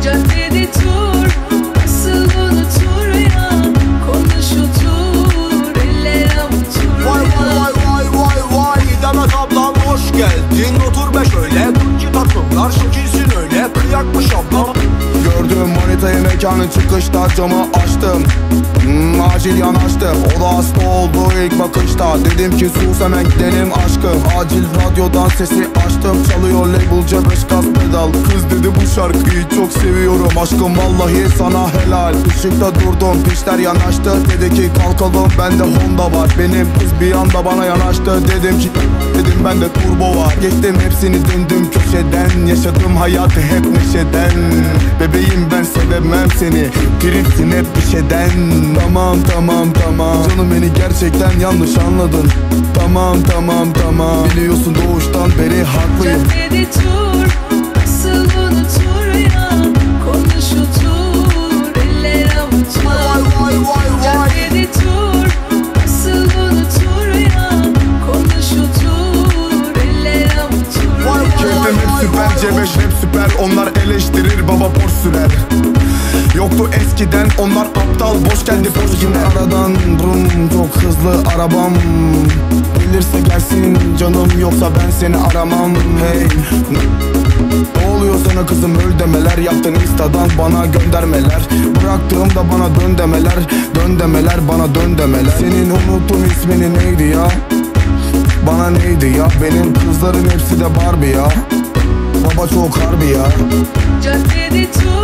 Caddede tur, nasıl unutur ya? Konuş otur, eller avutur Vay ya. vay vay vay vay Demet ablam hoş geldin. Otur be şöyle, Türkçe takımlar şekilsin öyle. Kıyakmış ablam. Gördüm manitayı mekanın çıkışta, camı açtım. Acil yanaştım, o da hasta oldu ilk bakışta. Dedim ki sus hemen gidelim aşkım. Acil radyodan sesi açtım, çalıyor labelce 5 gaz pedal. Kız dedi bu şarkıyı çok seviyorum aşkım, vallahi sana helal. Işıkta durdum, pişler yanaştı. Dedi ki kalkalım, bende Honda var. Benim kız bir anda bana yanaştı. Dedim ki bende turbo var. Geçtim hepsini, döndüm köşeden. Yaşadım hayatı hep neşeden. Bebeğim ben sevemem seni, tripsin hep bir şeyden. Tamam tamam tamam, canım beni gerçekten yanlış anladın. Tamam tamam tamam, biliyorsun doğuştan beri haklıyım. Caddede tur, nasıl unutur ya? Konuş otur, eller avutur Vay vay vay vay. Caddede tur, nasıl unutur ya? Konuş otur, eller avutur Vay ya. Kendim hep süper, C5 rap süper. Onlar eleştirir, baba boş sürer. Yoktu eskiden, onlar aptal, boş geldi boş yine. Aradan brum, çok hızlı arabam. Gelirse gelsin canım, yoksa ben seni aramam. Hey, ne oluyor sana kızım, öl demeler. Yaptın instadan bana göndermeler. Bıraktığımda bana dön demeler. Dön demeler, bana dön demeler. Senin unuttum ismini neydi ya? Bana neydi ya? Benim kızların hepsi de Barbie ya. Baba çok harbi ya. Caddede tur,